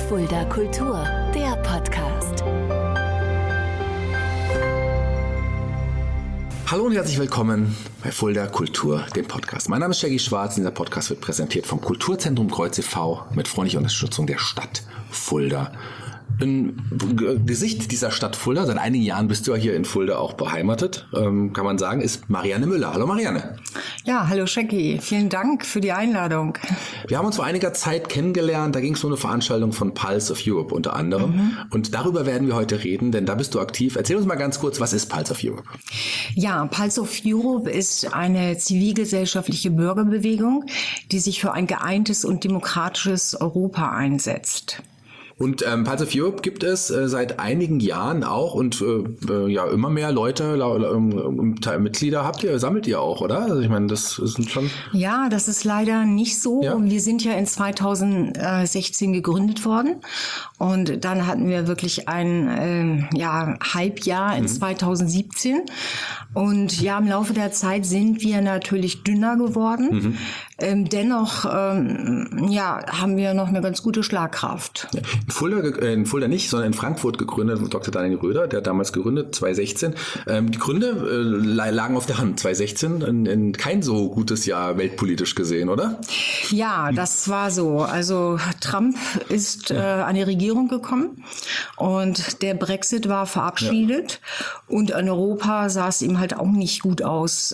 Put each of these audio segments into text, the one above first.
Fulda Kultur, der Podcast. Hallo und herzlich willkommen bei Fulda Kultur, dem Podcast. Mein Name ist Shaggy Schwarz und dieser Podcast wird präsentiert vom Kulturzentrum Kreuz e.V. mit freundlicher Unterstützung der Stadt Fulda. Ein Gesicht dieser Stadt Fulda, seit einigen Jahren bist du ja hier in Fulda auch beheimatet, kann man sagen, ist Marianne Müller. Hallo Marianne. Ja, hallo Shaggy. Vielen Dank für die Einladung. Wir haben uns vor einiger Zeit kennengelernt, da ging es um eine Veranstaltung von Pulse of Europe unter anderem. Und darüber werden wir heute reden, denn da bist du aktiv. Erzähl uns mal ganz kurz, was ist Pulse of Europe? Ja, Pulse of Europe ist eine zivilgesellschaftliche Bürgerbewegung, die sich für ein geeintes und demokratisches Europa einsetzt. Und Pulse of Europe gibt es seit einigen Jahren auch und ja immer mehr Leute, Mitglieder sammelt ihr auch, oder? Also ich meine, das sind schon... Ja, das ist leider nicht so. Ja? Wir sind ja in 2016 gegründet worden und dann hatten wir wirklich ein Halbjahr in 2017 und ja, im Laufe der Zeit sind wir natürlich dünner geworden. Dennoch haben wir noch eine ganz gute Schlagkraft. Ja. In Fulda nicht, sondern in Frankfurt gegründet, Dr. Daniel Röder, der hat damals gegründet, 2016. Die Gründe lagen auf der Hand, 2016, kein so gutes Jahr weltpolitisch gesehen, oder? Ja, das war so. Also Trump ist an die Regierung gekommen und der Brexit war verabschiedet und in Europa sah es ihm halt auch nicht gut aus.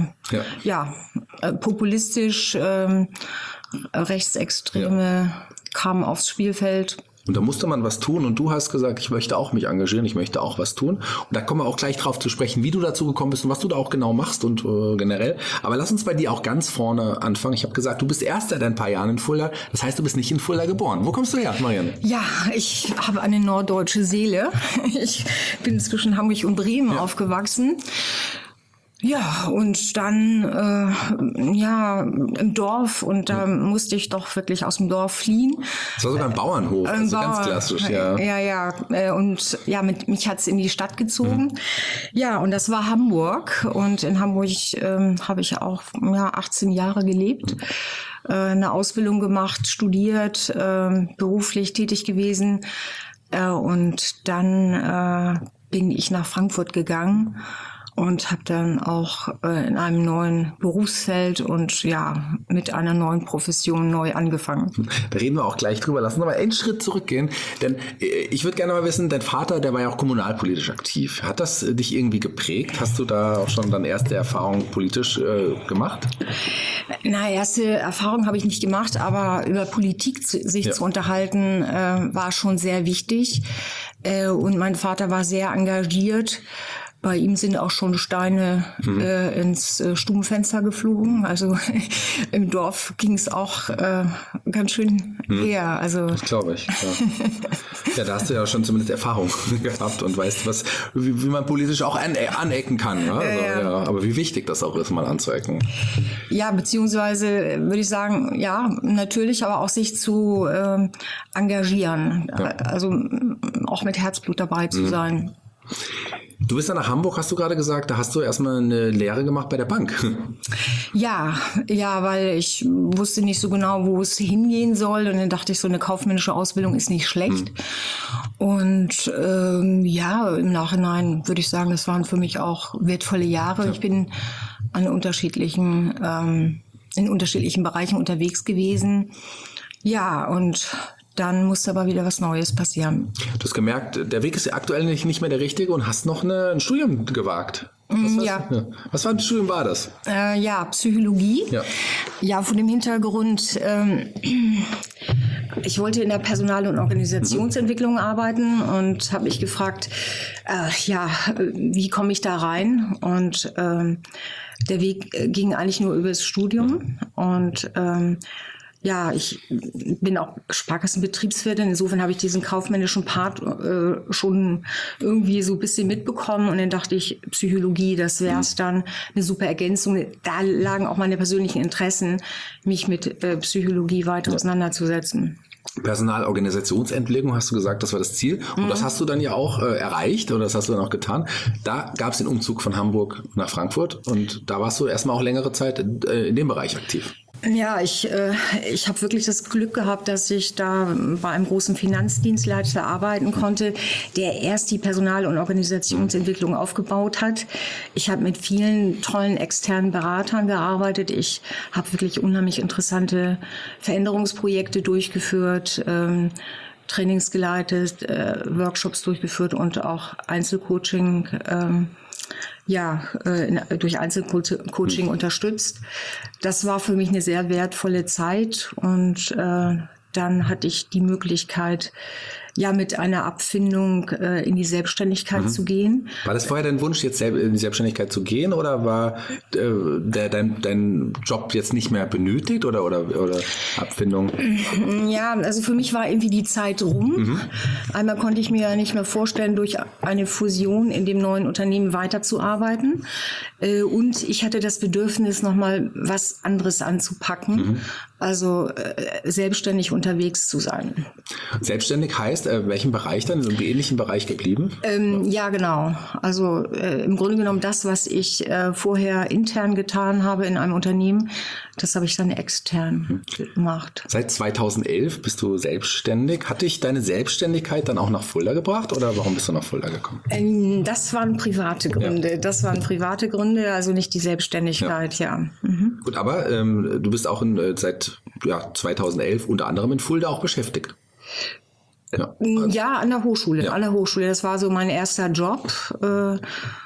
Populistisch, Rechtsextreme kamen aufs Spielfeld. Und da musste man was tun und du hast gesagt, ich möchte auch mich engagieren, ich möchte auch was tun. Und da kommen wir auch gleich drauf zu sprechen, wie du dazu gekommen bist und was du da auch genau machst und generell. Aber lass uns bei dir auch ganz vorne anfangen. Ich habe gesagt, du bist erst seit ein paar Jahren in Fulda. Das heißt, du bist nicht in Fulda geboren. Wo kommst du her, Marianne? Ja, ich habe eine norddeutsche Seele. Ich bin zwischen Hamburg und Bremen aufgewachsen. Ja, und dann im Dorf und da musste ich doch wirklich aus dem Dorf fliehen. Das war sogar ein Bauernhof, also ganz klassisch, ja. Mich hat's in die Stadt gezogen. Ja, und das war Hamburg und in Hamburg habe ich auch 18 Jahre gelebt. Eine Ausbildung gemacht, studiert, beruflich tätig gewesen und dann bin ich nach Frankfurt gegangen. Und habe dann auch in einem neuen Berufsfeld und mit einer neuen Profession neu angefangen. Da reden wir auch gleich drüber. Lass uns noch mal einen Schritt zurückgehen, denn ich würde gerne mal wissen, dein Vater, der war ja auch kommunalpolitisch aktiv. Hat das dich irgendwie geprägt? Hast du da auch schon dann erste Erfahrungen politisch gemacht? Na, erste Erfahrungen habe ich nicht gemacht, aber über Politik sich zu unterhalten, war schon sehr wichtig. Und mein Vater war sehr engagiert. Bei ihm sind auch schon Steine ins Stubenfenster geflogen. Also im Dorf ging es auch ganz schön her. Also das glaube ich. Ja, da hast du ja schon zumindest Erfahrung gehabt und weißt, wie man politisch auch anecken kann. Ja? Also, aber wie wichtig das auch ist, mal anzuecken. Ja, beziehungsweise würde ich sagen, ja, natürlich, aber auch sich zu engagieren. Ja. Also auch mit Herzblut dabei zu sein. Du bist dann nach Hamburg, hast du gerade gesagt, da hast du erstmal eine Lehre gemacht bei der Bank. Ja, weil ich wusste nicht so genau, wo es hingehen soll. Und dann dachte ich, so eine kaufmännische Ausbildung ist nicht schlecht. Und im Nachhinein würde ich sagen, das waren für mich auch wertvolle Jahre. Ja. Ich bin in unterschiedlichen Bereichen unterwegs gewesen. Ja, und dann musste aber wieder was Neues passieren. Du hast gemerkt, der Weg ist aktuell nicht mehr der richtige und hast noch ein Studium gewagt. Was für ein Studium war das? Psychologie. Ja, vor dem Hintergrund, ich wollte in der Personal- und Organisationsentwicklung arbeiten und habe mich gefragt, wie komme ich da rein? Und der Weg ging eigentlich nur über das Studium und ich bin auch Sparkassenbetriebswirtin. Insofern habe ich diesen kaufmännischen Part schon irgendwie so ein bisschen mitbekommen. Und dann dachte ich, Psychologie, das wäre es dann, eine super Ergänzung. Da lagen auch meine persönlichen Interessen, mich mit Psychologie weiter auseinanderzusetzen. Personalorganisationsentwicklung, hast du gesagt, das war das Ziel. Und das hast du dann ja auch erreicht oder das hast du dann auch getan. Da gab es den Umzug von Hamburg nach Frankfurt und da warst du erstmal auch längere Zeit in dem Bereich aktiv. Ja, ich habe wirklich das Glück gehabt, dass ich da bei einem großen Finanzdienstleister arbeiten konnte, der erst die Personal- und Organisationsentwicklung aufgebaut hat. Ich habe mit vielen tollen externen Beratern gearbeitet. Ich habe wirklich unheimlich interessante Veränderungsprojekte durchgeführt, Trainings geleitet, Workshops durchgeführt und auch Einzelcoaching durch Einzelcoaching unterstützt. Das war für mich eine sehr wertvolle Zeit und dann hatte ich die Möglichkeit, mit einer Abfindung in die Selbstständigkeit zu gehen. War das vorher dein Wunsch, jetzt in die Selbstständigkeit zu gehen, oder war dein Job jetzt nicht mehr benötigt oder Abfindung? Ja, also für mich war irgendwie die Zeit rum. Einmal konnte ich mir nicht mehr vorstellen, durch eine Fusion in dem neuen Unternehmen weiterzuarbeiten. Und ich hatte das Bedürfnis, nochmal was anderes anzupacken. Also selbstständig unterwegs zu sein. Selbstständig heißt, welchen Bereich dann? Im ähnlichen Bereich geblieben? Ja, genau. Also im Grunde genommen das, was ich vorher intern getan habe in einem Unternehmen, das habe ich dann extern gemacht. Seit 2011 bist du selbstständig. Hat dich deine Selbstständigkeit dann auch nach Fulda gebracht oder warum bist du nach Fulda gekommen? Das waren private Gründe. Also nicht die Selbstständigkeit, ja. Gut, aber du bist auch seit 2011 unter anderem in Fulda auch beschäftigt. Ja, an der Hochschule. Ja. An der Hochschule. Das war so mein erster Job. Da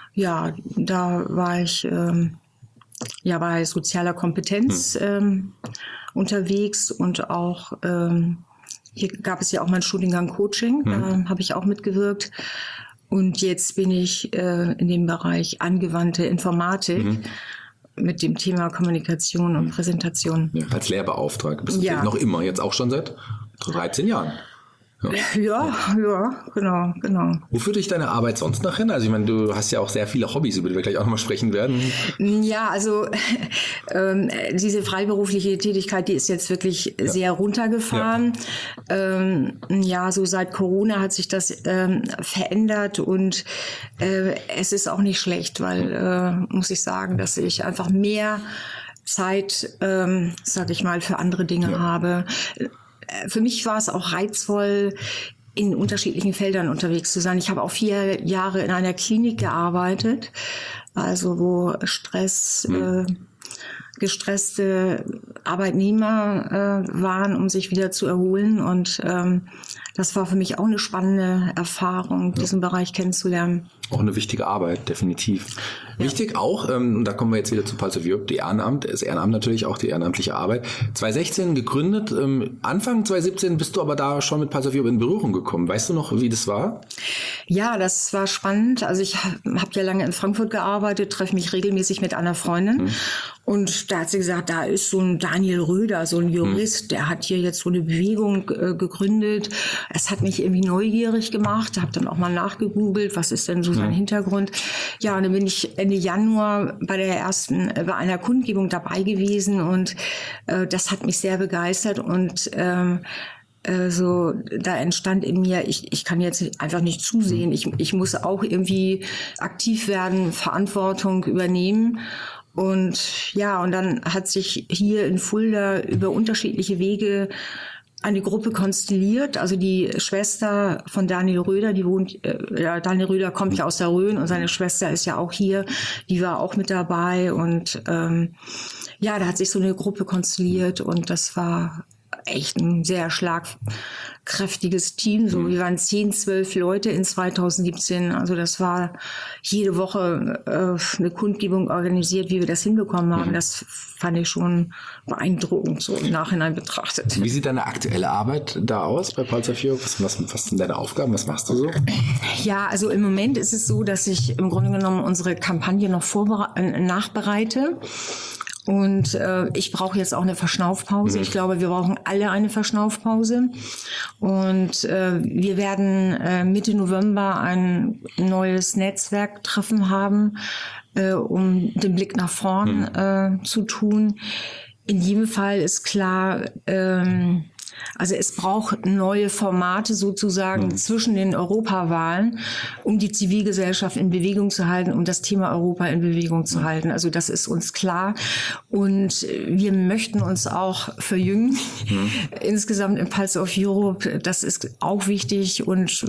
war ich bei sozialer Kompetenz unterwegs und auch hier gab es ja auch meinen Studiengang Coaching. Da habe ich auch mitgewirkt. Und jetzt bin ich in dem Bereich angewandte Informatik. Mit dem Thema Kommunikation und Präsentation. Ja, als Lehrbeauftragte bist du noch immer, jetzt auch schon seit 13 Jahren. Ja, genau. Wo führt dich deine Arbeit sonst noch hin? Also ich meine, du hast ja auch sehr viele Hobbys, über die wir gleich auch nochmal sprechen werden. Ja, also diese freiberufliche Tätigkeit, die ist jetzt wirklich sehr runtergefahren. So seit Corona hat sich das verändert und es ist auch nicht schlecht, weil, muss ich sagen, dass ich einfach mehr Zeit, für andere Dinge habe. Für mich war es auch reizvoll, in unterschiedlichen Feldern unterwegs zu sein. Ich habe auch 4 Jahre in einer Klinik gearbeitet, also wo gestresste Arbeitnehmer waren, um sich wieder zu erholen. Und das war für mich auch eine spannende Erfahrung, diesen Bereich kennenzulernen. Auch eine wichtige Arbeit, definitiv. Ja. Wichtig auch, und da kommen wir jetzt wieder zu Pulse of Europe, das Ehrenamt natürlich, auch die ehrenamtliche Arbeit. 2016 gegründet, Anfang 2017 bist du aber da schon mit Pulse of Europe in Berührung gekommen. Weißt du noch, wie das war? Ja, das war spannend. Also ich habe ja lange in Frankfurt gearbeitet, treffe mich regelmäßig mit einer Freundin. Und da hat sie gesagt, da ist so ein Daniel Röder, so ein Jurist, der hat hier jetzt so eine Bewegung gegründet. Es hat mich irgendwie neugierig gemacht, habe dann auch mal nachgegoogelt, was ist denn so sein Hintergrund. Ja, und dann bin ich Ende Januar bei einer Kundgebung dabei gewesen und das hat mich sehr begeistert und da entstand in mir, ich kann jetzt einfach nicht zusehen. Ich muss auch irgendwie aktiv werden, Verantwortung übernehmen. Und dann hat sich hier in Fulda über unterschiedliche Wege eine Gruppe konstelliert. Also die Schwester von Daniel Röder, Daniel Röder kommt ja aus der Rhön und seine Schwester ist ja auch hier, die war auch mit dabei. Und da hat sich so eine Gruppe konstelliert und das war echt ein sehr schlagkräftiges Team. So, wir waren 10, 12 Leute in 2017. Also das war jede Woche eine Kundgebung organisiert, wie wir das hinbekommen haben. Das fand ich schon beeindruckend, so im Nachhinein betrachtet. Wie sieht deine aktuelle Arbeit da aus bei Pulse of Europe? Was sind deine Aufgaben? Was machst du so? Ja, also im Moment ist es so, dass ich im Grunde genommen unsere Kampagne noch nachbereite. Und ich brauche jetzt auch eine Verschnaufpause. Ich glaube, wir brauchen alle eine Verschnaufpause. Und wir werden Mitte November ein neues Netzwerktreffen haben, um den Blick nach vorn zu tun. In jedem Fall ist klar, Also es braucht neue Formate sozusagen zwischen den Europawahlen, um die Zivilgesellschaft in Bewegung zu halten, um das Thema Europa in Bewegung zu halten. Also das ist uns klar. Und wir möchten uns auch verjüngen. Insgesamt im Pulse of Europe, das ist auch wichtig. Und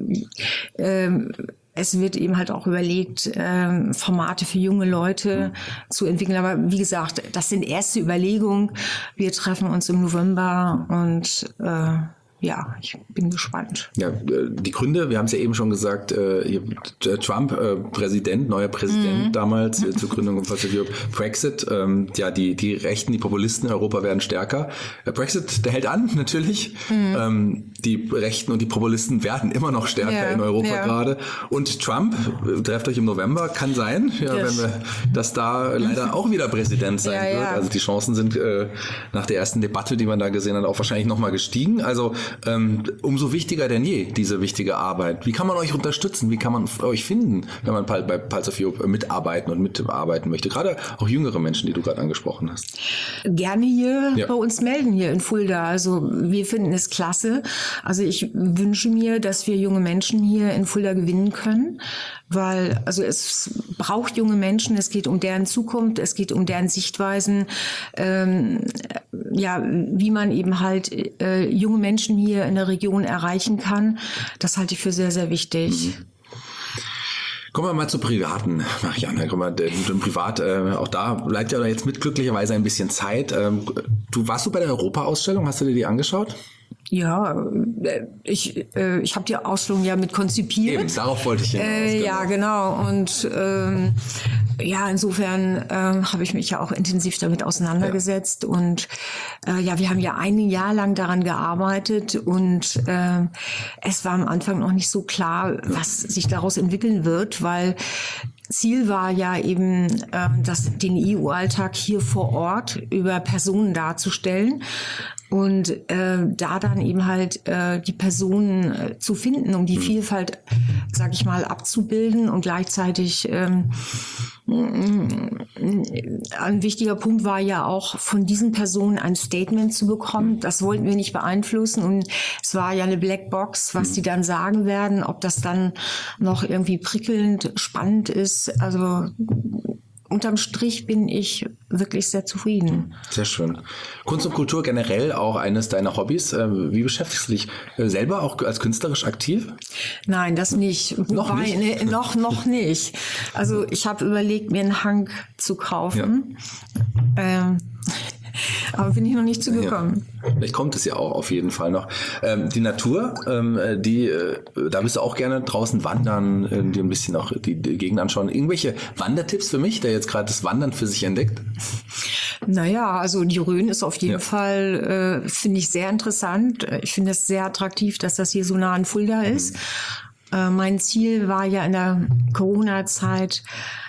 es wird eben halt auch überlegt, Formate für junge Leute zu entwickeln. Aber wie gesagt, das sind erste Überlegungen. Wir treffen uns im November und ja, ich bin gespannt. Ja, die Gründe, wir haben es ja eben schon gesagt, Trump, neuer Präsident damals zur Gründung von Brexit, ja, die Rechten, die Populisten in Europa werden stärker. Brexit, der hält an, natürlich. Die Rechten und die Populisten werden immer noch stärker in Europa gerade. Und Trump, trefft euch im November, kann sein, dass da leider auch wieder Präsident sein wird. Also die Chancen sind nach der ersten Debatte, die man da gesehen hat, auch wahrscheinlich nochmal gestiegen. Also umso wichtiger denn je, diese wichtige Arbeit. Wie kann man euch unterstützen? Wie kann man euch finden, wenn man bei Pulse of Europe mitarbeiten möchte? Gerade auch jüngere Menschen, die du gerade angesprochen hast. Gerne hier bei uns melden, hier in Fulda. Also wir finden es klasse. Also ich wünsche mir, dass wir junge Menschen hier in Fulda gewinnen können, weil also es braucht junge Menschen. Es geht um deren Zukunft, es geht um deren Sichtweisen, wie man eben halt junge Menschen hier in der Region erreichen kann. Das halte ich für sehr, sehr wichtig. Kommen wir mal zu Privaten, Marianne. Privat, auch da bleibt ja jetzt mit glücklicherweise ein bisschen Zeit. Warst du bei der Europa-Ausstellung? Hast du dir die angeschaut? Ja, ich habe die Ausstellung ja mit konzipiert. Eben, darauf wollte ich hinaus. Ja, genau. Und insofern habe ich mich ja auch intensiv damit auseinandergesetzt. Und wir haben ja ein Jahr lang daran gearbeitet und es war am Anfang noch nicht so klar, was sich daraus entwickeln wird, weil Ziel war ja eben, den EU-Alltag hier vor Ort über Personen darzustellen und da dann eben halt die Personen zu finden, um die Vielfalt, sag ich mal, abzubilden und gleichzeitig ein wichtiger Punkt war ja auch, von diesen Personen ein Statement zu bekommen. Das wollten wir nicht beeinflussen und es war ja eine Blackbox, was die dann sagen werden, ob das dann noch irgendwie prickelnd, spannend ist. Also unterm Strich bin ich wirklich sehr zufrieden. Sehr schön. Kunst und Kultur generell auch eines deiner Hobbys. Wie beschäftigst du dich selber auch als künstlerisch aktiv? Nein, das nicht. Noch nicht? Noch nicht. Also ich habe überlegt, mir einen Hang zu kaufen. Ja. Aber bin ich noch nicht zugekommen. Ja. Vielleicht kommt es ja auch auf jeden Fall noch. Die Natur, da bist du auch gerne draußen wandern, dir ein bisschen auch die Gegend anschauen. Irgendwelche Wandertipps für mich, der jetzt gerade das Wandern für sich entdeckt? Naja, also die Rhön ist auf jeden Fall, finde ich, sehr interessant. Ich finde es sehr attraktiv, dass das hier so nah an Fulda ist. Mein Ziel war ja in der Corona-Zeit,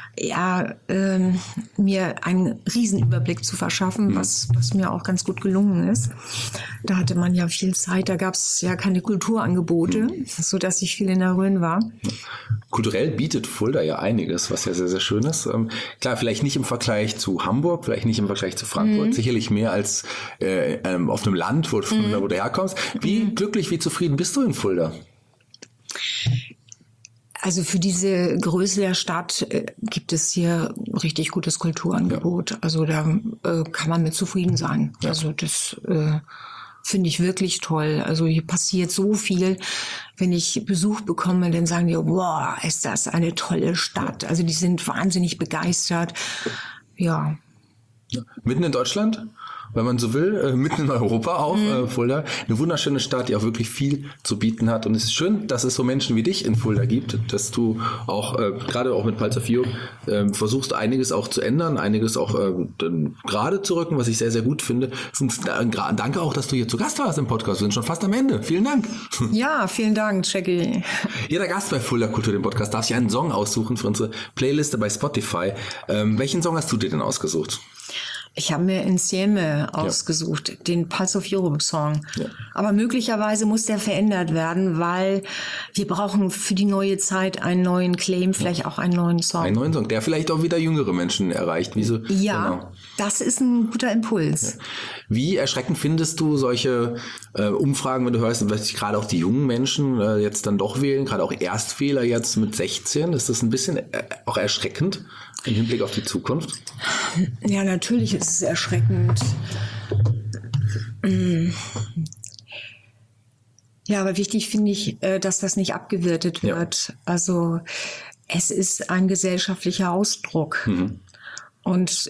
mir einen Riesenüberblick zu verschaffen, was mir auch ganz gut gelungen ist. Da hatte man ja viel Zeit, da gab es ja keine Kulturangebote, so dass ich viel in der Rhön war. Kulturell bietet Fulda ja einiges, was ja sehr, sehr schön ist. Klar, vielleicht nicht im Vergleich zu Hamburg, vielleicht nicht im Vergleich zu Frankfurt, sicherlich mehr als auf einem Land, wo du herkommst. Wie glücklich, wie zufrieden bist du in Fulda? Also für diese Größe der Stadt gibt es hier richtig gutes Kulturangebot. Ja. Also da kann man mit zufrieden sein. Ja. Also das finde ich wirklich toll. Also hier passiert so viel. Wenn ich Besuch bekomme, dann sagen die, wow, ist das eine tolle Stadt. Also die sind wahnsinnig begeistert. Ja. Mitten in Deutschland? Wenn man so will, mitten in Europa auch, Fulda. Eine wunderschöne Stadt, die auch wirklich viel zu bieten hat. Und es ist schön, dass es so Menschen wie dich in Fulda gibt, dass du auch, gerade auch mit Pulse of Europe, versuchst einiges auch zu ändern, einiges auch gerade zu rücken, was ich sehr, sehr gut finde. Und danke auch, dass du hier zu Gast warst im Podcast. Wir sind schon fast am Ende. Vielen Dank. Ja, vielen Dank, Jackie. Jeder Gast bei Fulda Kultur, dem Podcast, darf sich einen Song aussuchen für unsere Playliste bei Spotify. Welchen Song hast du dir denn ausgesucht? Ich habe mir Insieme ausgesucht, den Pulse of Europe Song. Ja. Aber möglicherweise muss der verändert werden, weil wir brauchen für die neue Zeit einen neuen Claim, vielleicht auch einen neuen Song. Einen neuen Song, der vielleicht auch wieder jüngere Menschen erreicht. Ja, das ist ein guter Impuls. Ja. Wie erschreckend findest du solche Umfragen, wenn du hörst, dass gerade auch die jungen Menschen jetzt dann doch wählen, gerade auch Erstwähler jetzt mit 16? Ist das ein bisschen auch erschreckend im Hinblick auf die Zukunft? Ja, natürlich ist es erschreckend. Ja, aber wichtig finde ich, dass das nicht abgewertet wird. Ja. Also es ist ein gesellschaftlicher Ausdruck. Und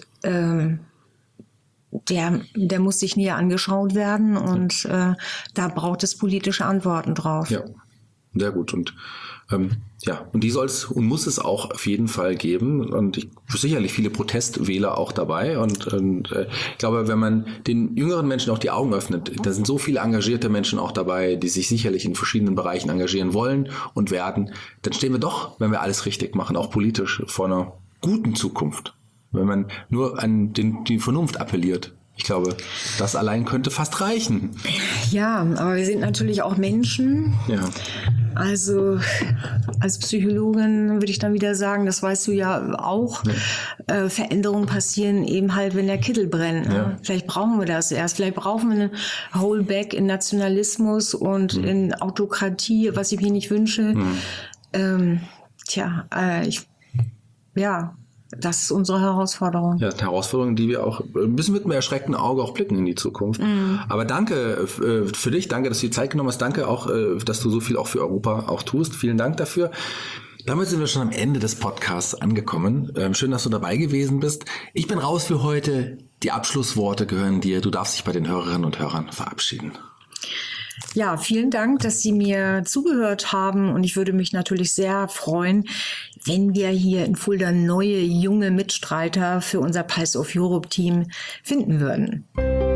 der muss sich näher angeschaut werden und da braucht es politische Antworten drauf. Ja, sehr gut. Und und die soll es und muss es auch auf jeden Fall geben. Und sicherlich viele Protestwähler auch dabei. Und ich glaube, wenn man den jüngeren Menschen auch die Augen öffnet, da sind so viele engagierte Menschen auch dabei, die sich sicherlich in verschiedenen Bereichen engagieren wollen und werden, dann stehen wir doch, wenn wir alles richtig machen, auch politisch vor einer guten Zukunft. Wenn man nur an die Vernunft appelliert. Ich glaube, das allein könnte fast reichen. Ja, aber wir sind natürlich auch Menschen. Ja. Also als Psychologin würde ich dann wieder sagen, das weißt du ja auch, Veränderungen passieren eben halt, wenn der Kittel brennt. Ne? Ja. Vielleicht brauchen wir das erst. Vielleicht brauchen wir einen Rollback in Nationalismus und in Autokratie, was ich mir nicht wünsche. Das ist unsere Herausforderung. Ja, eine Herausforderung, die wir auch ein bisschen mit einem erschreckten Auge auch blicken in die Zukunft. Aber danke für dich, danke, dass du die Zeit genommen hast, danke auch, dass du so viel auch für Europa auch tust. Vielen Dank dafür. Damit sind wir schon am Ende des Podcasts angekommen. Schön, dass du dabei gewesen bist. Ich bin raus für heute. Die Abschlussworte gehören dir. Du darfst dich bei den Hörerinnen und Hörern verabschieden. Ja, vielen Dank, dass Sie mir zugehört haben und ich würde mich natürlich sehr freuen, wenn wir hier in Fulda neue, junge Mitstreiter für unser Pulse of Europe Team finden würden.